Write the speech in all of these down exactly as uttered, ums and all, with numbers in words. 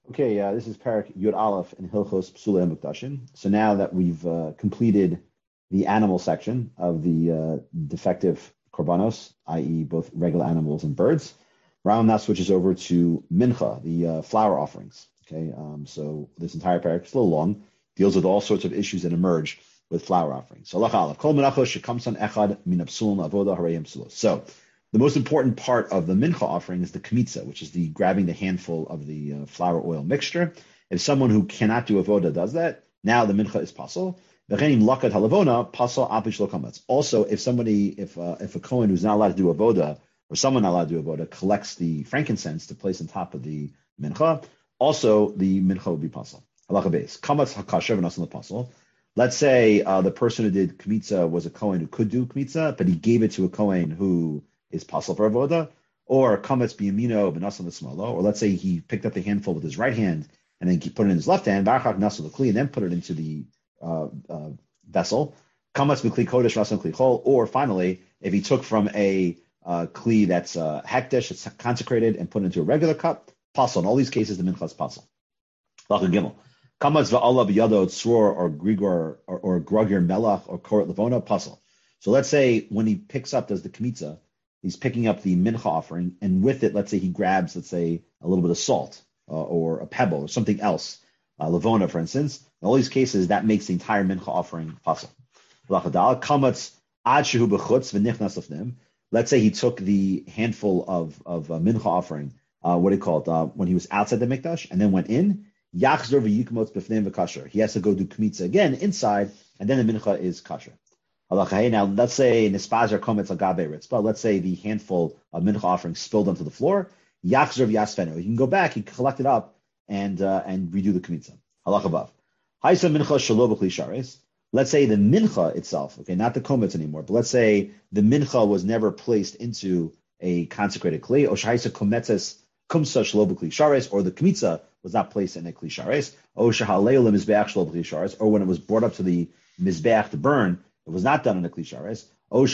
Okay, uh, this is Parak Yud Aleph in Hilchos Psula Mukdashin. So now that we've uh, completed the animal section of the uh, defective korbanos, that is both regular animals and birds, Ram now switches over to Mincha, the uh, flower offerings. Okay, um, so this entire parak is a little long, deals with all sorts of issues that emerge with flower offerings. So, Kol menachos shekamsan echad min apsulum avoda harayim psulos. So, the most important part of the mincha offering is the kmitza, which is the grabbing the handful of the uh, flour oil mixture. If someone who cannot do avoda does that, now the mincha is pasul. Lakat halavona pasul apish lo kamatz. Also, if somebody, if uh, if a kohen who's not allowed to do avoda, or someone not allowed to do avoda, collects the frankincense to place on top of the mincha, also the mincha will be pasul. Halacha beis kamatz hakasher v'nasan pasul. Let's say uh, the person who did kmitza was a kohen who could do kmitza, but he gave it to a kohen who is pasul for avoda, or kametz biyamino v'nasan l'smalo, or let's say he picked up the handful with his right hand and then he put it in his left hand, v'achak nasan l'kli, and then put it into the uh, uh, vessel. Kametz b'kli kodesh v'nasan kli chol, or finally, if he took from a uh, kli that's uh, hekdesh, it's consecrated, and put it into a regular cup, pasul. In all these cases, the mincha is pasul. Lachon gimel. Kametz v'alav yado tzror or grigor or, or grogir melach or koret levona pasul. So let's say when he picks up, does the kmitza, he's picking up the mincha offering, and with it, let's say he grabs, let's say, a little bit of salt uh, or a pebble or something else, uh, lavona, for instance. In all these cases, that makes the entire mincha offering pasul. Let's say he took the handful of of uh, mincha offering, uh, what do you call it, uh, when he was outside the mikdash, and then went in. He has to go do kmitza again inside, and then the mincha is kasher. Now, let's say nispazer komets agabe ritz, but let's say the handful of mincha offering spilled onto the floor. Yachzor v'yasfenu. He can go back, he can collect it up, and uh, and redo the kmitza. Halach above. Haisa mincha shelo b'kli shares. Let's say the mincha itself, okay, not the komets anymore, but let's say the mincha was never placed into a consecrated kli, or shaisa kometzes kumsa shelo b'kli shares, or the kmitza was not placed in a kli shares, or shahaleu lemizbeach shelo b'kli shares, or when it was brought up to the mizbeach to burn, it was not done in a kli shares. Or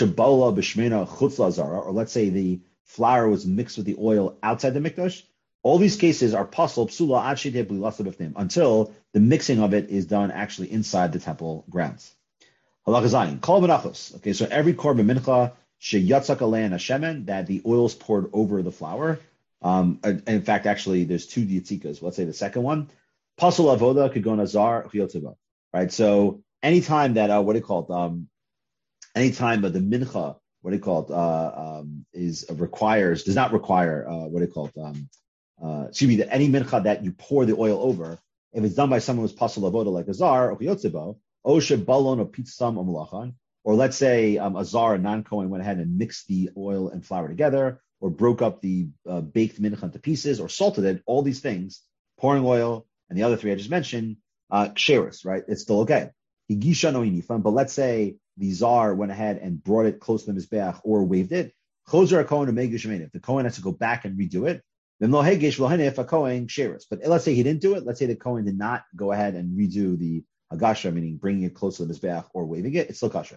let's say the flour was mixed with the oil outside the mikdash. All these cases are pasul psula until the mixing of it is done actually inside the temple grounds. Okay, so every korban mincha sheyatzak alein hashemen, that the oil is poured over the flour. Um, and in fact, actually, there's two yitzikas. Let's say the second one, pasul avoda could go nazar chiyotziva. Right, so anytime that uh, what do you call it? Um, anytime that the mincha, what do you call it, uh, um, is uh, requires does not require uh, what do you call it? Um, uh, excuse me, that any mincha that you pour the oil over, if it's done by someone who's pasul avoda like a zar or chiyotziva, oshe balon or pitzam or malachan, or let's say um, a zar, a non-kohen, went ahead and mixed the oil and flour together, or broke up the uh, baked mincha into pieces, or salted it. All these things, pouring oil, and the other three I just mentioned, uh, ksheris, right? It's still okay. But let's say the czar went ahead and brought it close to the mizbeach or waved it. If the kohen has to go back and redo it, then lo hegesh lo henef a kohen ksheris. But let's say he didn't do it. Let's say the kohen did not go ahead and redo the hagasha, meaning bringing it close to the mizbeach or waving it. It's still kasher.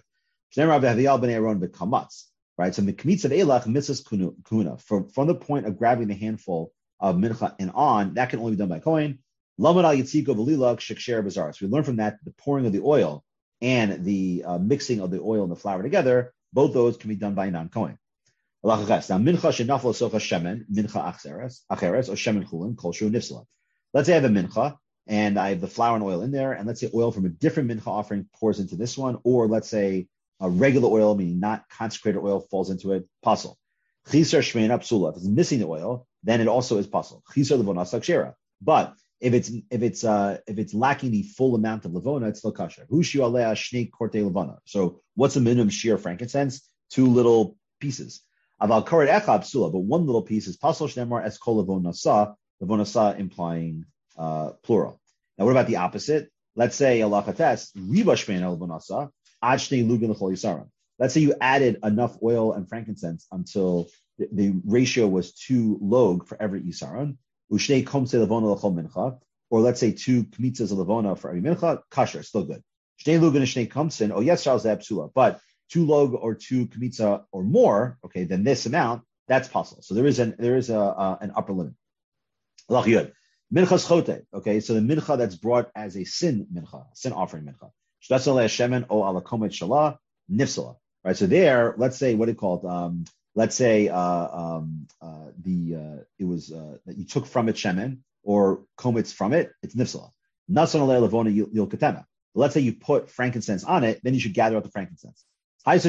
Right. So the kmitz of elach mitzvahs kuna from from the point of grabbing the handful of mincha and on, that can only be done by kohen. So we learn from that the pouring of the oil and the uh, mixing of the oil and the flour together, both those can be done by a non-kohen. Now, mincha shenaflo socha shemen, mincha acheres, acheres, or shemen chulin, kol shu nifsala. Let's say I have a mincha, and I have the flour and oil in there, and let's say oil from a different mincha offering pours into this one, or let's say a regular oil, meaning not consecrated oil, falls into it, pasul. Chisar shmeina psula. If it's missing the oil, then it also is pasul. Chisar levona sakshera. But If it's if it's uh, if it's lacking the full amount of levona, it's still kasher. Hushu alea shnei korte levona. So what's the minimum shear frankincense? Two little pieces. Aval koret echad psula, but one little piece is pasol shnemar es kol levonasa. Levonasa implying uh, plural. Now what about the opposite? Let's say alachates riba shmeina levonasa ad shnei lugin lechol yisarim. Let's say you added enough oil and frankincense until the, the ratio was two log for every isaron. Ushnei komse levona lechol mincha, or let's say two kmitzas of levona for every mincha, kasher, still good. Shnei lug and shnei komsin, oh yes, Charles psula, but two log or two kmitza or more, okay, than this amount, that's possible. So there is an there is a uh, an upper limit. Lach yud. Minchas chote. Okay, so the mincha that's brought as a sin mincha, sin offering mincha. Shtasale shemen o ala komet shalah nifsala. Right. So there, let's say what it called. Um, let's say uh, um, uh, the uh, it was uh, that you took from it shemen or komets from it. It's nifsala. Nasan ale levona yil katena. Let's say you put frankincense on it, then you should gather out the frankincense. Let's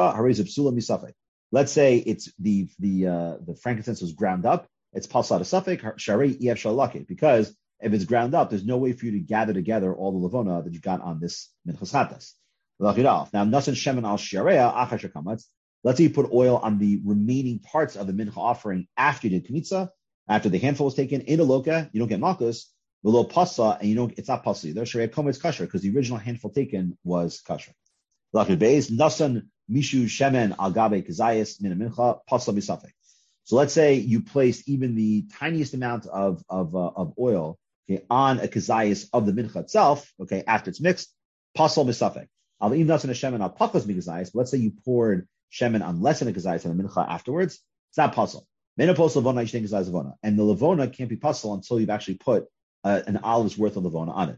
say it's the the uh, the frankincense was ground up. It's pasal to suffix sharei ef shalake, because if it's ground up, there's no way for you to gather together all the levona that you got on this minchas chatas. Now nasan shemen al shareya achash kamatz. Let's say you put oil on the remaining parts of the mincha offering after you did kmitza, after the handful was taken in a loka, you don't get malchus. Below pasa, and you don't, it's not pasa either. Shareya kometz kasher, because the original handful taken was kasher. Nasan mishu shemen al gabe kazayis min mincha pasa misafek. So let's say you placed even the tiniest amount of of, uh, of oil, okay, on a kazayis of the mincha itself, okay, after it's mixed, pasal misafek. Al im nasan shemen al pakas mikazayis. Let's say you poured shemen on less than a kazayis on the mincha afterwards, it's not pasal. Mena pasal levona yishnein kazayis levona, and the levona can't be pasal until you've actually put uh, an olive's worth of levona on it.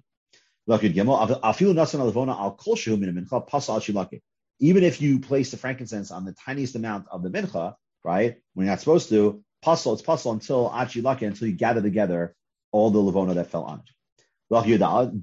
Even if you place the frankincense on the tiniest amount of the mincha, right, when you're not supposed to, pasal, it's pasal until achilake, until you gather together all the levona that fell on it.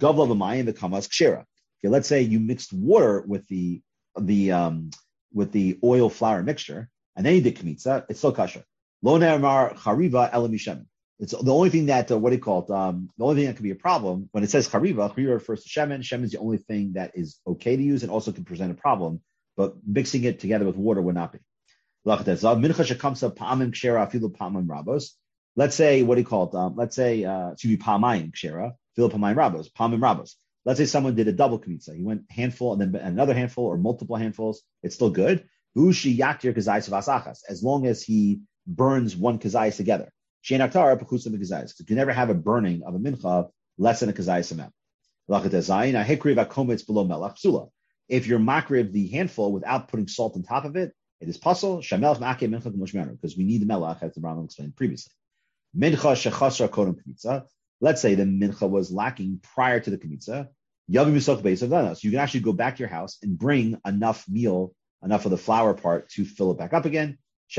Okay, let's say you mixed water with the the um with the oil flour mixture, and then you did kmitza, it's still kasher. Lo ne'amar chariva ela mishemen. It's the only thing that, uh, what do you call it? Um, the only thing that could be a problem when it says chariva, chariva refers to shemen. Shemen is the only thing that is okay to use and also can present a problem, but mixing it together with water would not be. Let's say, what do you call it? Um, let's say, uh, to be pamayim kshera, fil pamayim rabos, pamim rabos. Let's say someone did a double kmitza. He went handful and then another handful or multiple handfuls. It's still good. As long as he burns one kazayis together. You can never have a burning of a mincha less than a kazayis amount. If you're makriv the handful without putting salt on top of it, it is pasul. Because we need the melach, as the Rambam explained previously. Let's say the mincha was lacking prior to the kmitza. So you can actually go back to your house and bring enough meal, enough of the flour part to fill it back up again.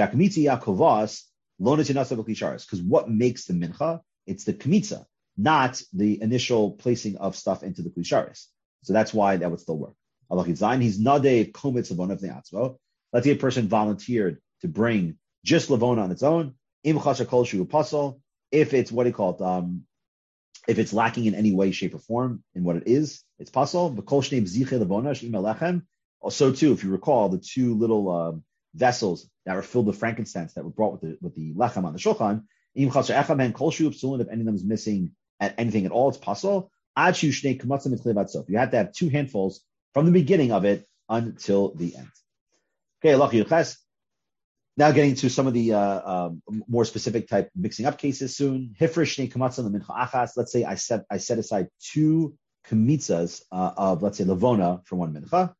Because what makes the mincha? It's the kmitza, not the initial placing of stuff into the klisharis. So that's why that would still work. He's nadev kometz levona of ne'atzvo. Let's say a person volunteered to bring just levona on its own. Im chasha kol shu pasal. If it's what do you call it? Um, if it's lacking in any way, shape, or form in what it is, it's pasal. But kol shnei b'ziche levona sh'im alechem. Also, too, if you recall, the two little um, vessels that were filled with frankincense that were brought with the with the lechem on the shulchan. If any of them is missing at anything at all, it's pasal. You have to have two handfuls from the beginning of it until the end. Okay, now getting to some of the uh, um, more specific type mixing up cases soon. Let's say I set I set aside two kmitzas uh, of, let's say, levona for one mincha.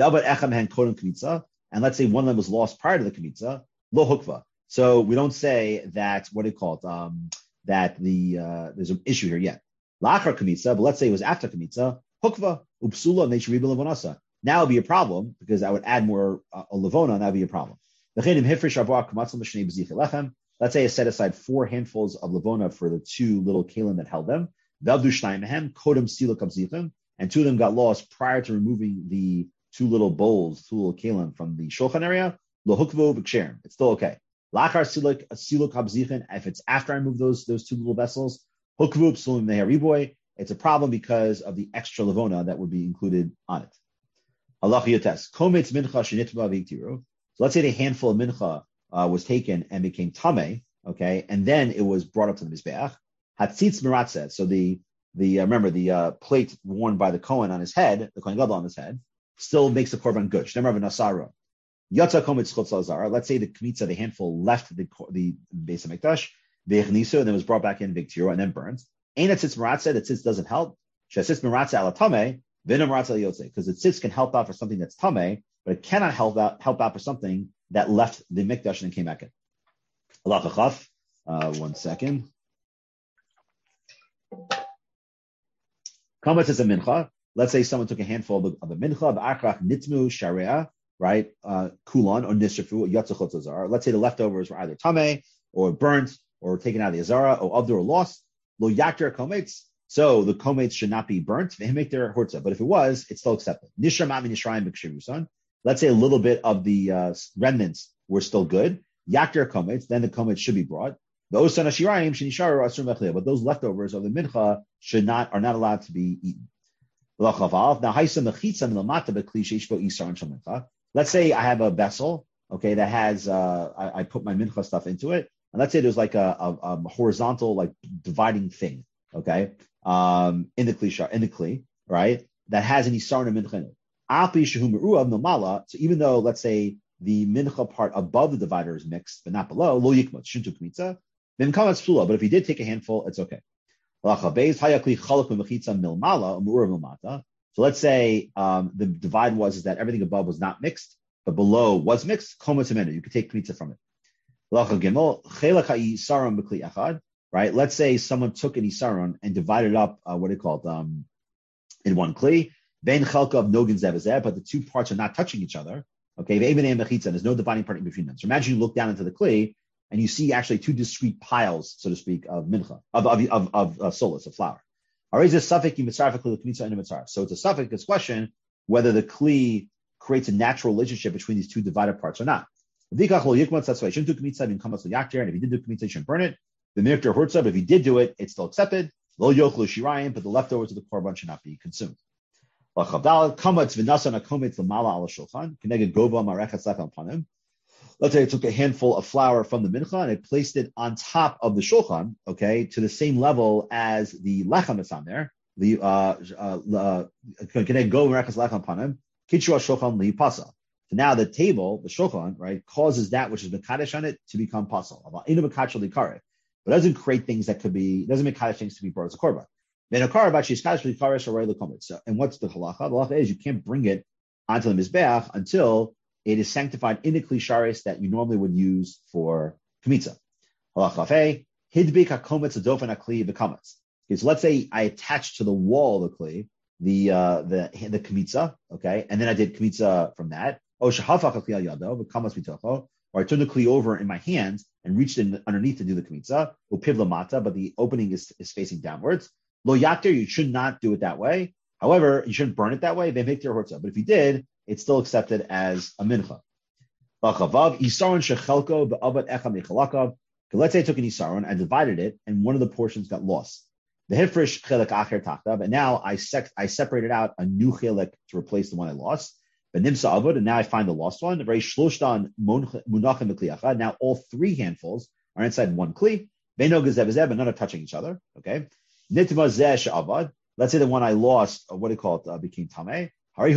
And let's say one of them was lost prior to the kmitza, lo hukva. So we don't say that, what do you call it, um, that the uh, there's an issue here yet. Lachar kmitza, but let's say it was after kmitza, hukva, upsula, neshriba levonasa. Now it would be a problem because I would add more uh, a levona, and that would be a problem. Let's say I set aside four handfuls of levona for the two little kalim that held them. And two of them got lost prior to removing the two little bowls, two little kalim from the shulchan area. It's still okay. If it's after I move those those two little vessels, it's a problem because of the extra levona that would be included on it. So let's say the handful of mincha uh, was taken and became tameh, okay, and then it was brought up to the mizbeach. Hatzitz miratzeh. So the the uh, remember the uh, plate worn by the Kohen on his head, the Kohen Gadol on his head, still makes the korban good. Shnemar v'nasara. Yatza kometz chutz lazara. Let's say the kmitza, the handful, left the the Beis Hamikdash, v'echnisu, and then was brought back in Victiro and then burnt. Ain't tzitz miratzeh. That tzitz doesn't help. Shetzitz miratzeh ala tameh. Because the tzitz can help out for something that's tameh, but it cannot help out help out for something that left the mikdash and came back in. Allah chaf. Uh, one second. Kamatz is a mincha. Let's say someone took a handful of, of a mincha, ba'achrach nitmu sharia, right? Uh, kulon or nishafu, yatzachot azara. Let's say the leftovers were either tameh or burnt or taken out of the azara or other or lost. Lo yakter kometz. So the kometz should not be burnt. They make their hortza. But if it was, it's still accepted. Nishra mami nishrayim b'kshirusan. Let's say a little bit of the uh, remnants were still good. Yakter kometz, then the kometz should be brought. Those sanashirayim shenisharu asur mechliya. But those leftovers of the mincha should not are not allowed to be eaten. Now, let's say I have a vessel, okay, that has uh, I, I put my mincha stuff into it, and let's say there's like a, a, a horizontal, like dividing thing, okay, um, in the kli, in the kli, right, that has an isar and a mincha in it. So even though, let's say, the mincha part above the divider is mixed, but not below, lo yikmot shuntu kmitza, then kamatz psula. But if he did take a handful, it's okay. So let's say um, the divide was is that everything above was not mixed, but below was mixed. You could take kmitza from it. Right? Let's say someone took an isaron and divided up uh, what do you call it um, in one kli. But the two parts are not touching each other. Okay, there's no dividing part in between them. So imagine you look down into the kli and you see actually two discrete piles, so to speak, of mincha, of of of, of uh, solus, of flour. So it's a suffix, it's a question whether the kli creates a natural relationship between these two divided parts or not. That's why he shouldn't do kmitza, and if he did do kmitza, he shouldn't burn it. The mirkter hurtza, but if he did do it, it's still accepted. Lo yochlu shirayim, but the leftovers of the korban should not be consumed. Let's say I took a handful of flour from the mincha and I placed it on top of the shulchan, okay, to the same level as the lechem that's on there. The uh, uh, can I go merechas lechem panim? Kitchua shulchan lihipasa. So now the table, the shulchan, right, causes that which is mekadesh on it to become pasal. But it doesn't create things that could be, doesn't make kaddish things to be brought as a korban. So, and what's the halacha? The halacha is you can't bring it onto the mizbeach until it is sanctified in the kli sharis that you normally would use for kmitza. Halacha hidbik hakometz adofen hakli v'kametz. Okay, so let's say I attached to the wall of the kli the uh, the the kmitza, okay, and then I did kmitza from that. O shehafach hakli al yado v'kametz mitocho, or I turned the kli over in my hands and reached in underneath to do the kmitza. Upiv lamata, but the opening is, is facing downwards. Lo yater, you should not do it that way. However, you shouldn't burn it that way. They make your hortza, but if you did, it's still accepted as a mincha. Let's say I took an isaron, I divided it, and one of the portions got lost. The hifresh chelek acher tachtav, and now I sec- I separated out a new chelek to replace the one I lost. But nimsa avod, and now I find the lost one. Now all three handfuls are inside one kli. But none are touching each other. Okay. Let's say the one I lost, uh, what do you call it, uh, became tameh.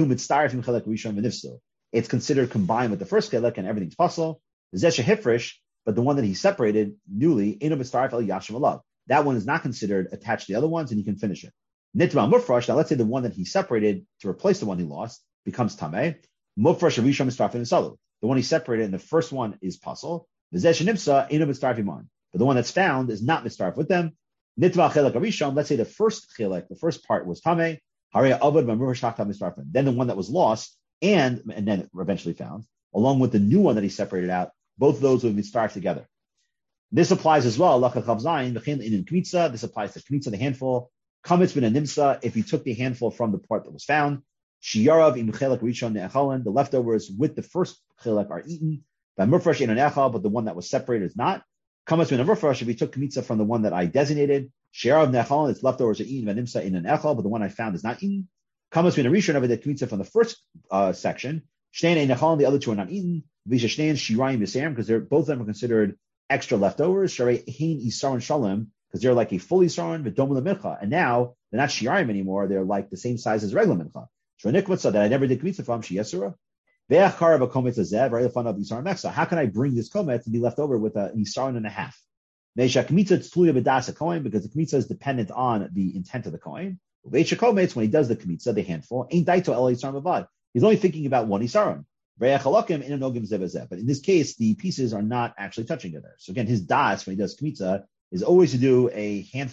It's considered combined with the first chelek and everything's puzzle. But the one that he separated newly, that one is not considered attached to the other ones, and you can finish it. Now let's say the one that he separated to replace the one he lost becomes tameh. The one he separated and the first one is puzzle. But the one that's found is not mistarf with them. Let's say the first chelek, the first part was tameh. Then the one that was lost and and then eventually found, along with the new one that he separated out, both of those would be started together. This applies as well. This applies to kmitza, the handful. Kametz bin nimsa, if you took the handful from the part that was found. Shiyarav im chelek rishon ne'echalan, the leftovers with the first chelek are eaten. By mufresh in an echal, but the one that was separated is not. Kametz bin mufresh, if you took kmitza from the one that I designated. Shiyarav ne'echalan, its leftovers are eaten. By nimsa in an echal, but the one I found is not eaten. Kametz bin rishon, of the kmitza from the first uh, section. Shtein ein echalan, the other two are not eaten. Visha shtein shirayim yisayim, because they're both of them are considered extra leftovers. Sharei hein isaron shalom, because they're like a full isaron, but domul mincha. And now they're not shirayim anymore; they're like the same size as regular mincha. Shronikvutza that I never did kmitza from sheyesura. Ve'achar of a kometz azeh, very fun of isaron meksa. How can I bring this kometz to be left over with an isaron and a half? Neisha kmitza tzluya b'das a kohen, because the kmitza is dependent on the intent of the kohen. Ve'isha kometz, when he does the kmitza, the handful, ain't daito el isaron bavad. He's only thinking about one isaron. But in this case, the pieces are not actually touching each other. So again, his das, when he does kmitza, is always to do a handful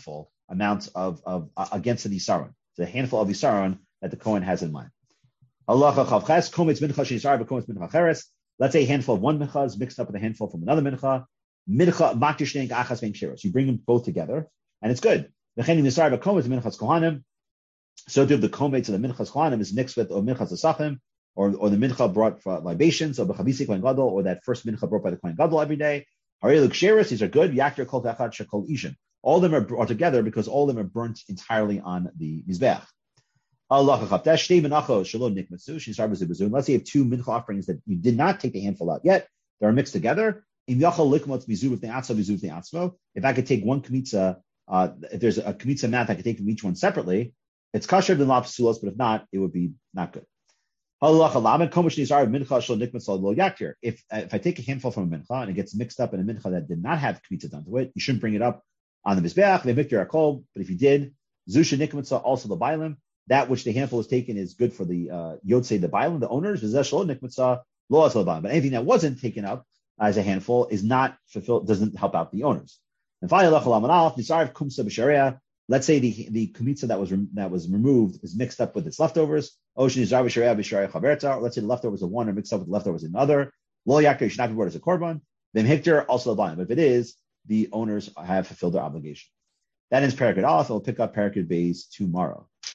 amount of, of uh, against the Isaron. It's a handful of Isaron that the Kohen has in mind. Halacha chavches, kometz mincha shenisar v'kometz mincha cheres. Let's say a handful of one mincha is mixed up with a handful from another mincha. Mincha makdish neink achas vein ksheros. You bring them both together, and it's good. V'chein nisar v'kometz minchas kohanim. So too, the kometz of the minchas kohanim is mixed with or minchas asachim, or or the mincha brought for libations, or b'chavisi kohen gadol, or that first mincha brought by the kohen gadol every day. Hareluk sheres, these are good. Yakir kol v'achad shekol ishin. All of them are brought together because all of them are burnt entirely on the mizbeach. Let's say you have two mincha offerings that you did not take the handful out yet. They are mixed together. If I could take one kmitza, uh, if there's a kmitza amount, I could take from each one separately. It's kosher than la psulos, but if not, it would be not good. If if I take a handful from a mincha and it gets mixed up in a mincha that did not have kmitza done to it, you shouldn't bring it up on the mizbeach. But if you did, zusha nikmitza, also the bailim. That which the handful is taken is good for the uh, Yotzei, the Bailam, the owners. But anything that wasn't taken up as a handful is not fulfilled, doesn't help out the owners. And finally, let's say the the kumitza that was that was removed is mixed up with its leftovers. Let's say the leftovers of one are mixed up with the leftovers of another. Lo yakir should not be brought as a korban. Then hikter also the Bailam. But if it is, the owners have fulfilled their obligation. That ends Parakid Aleph. We'll pick up Parakid Beis tomorrow.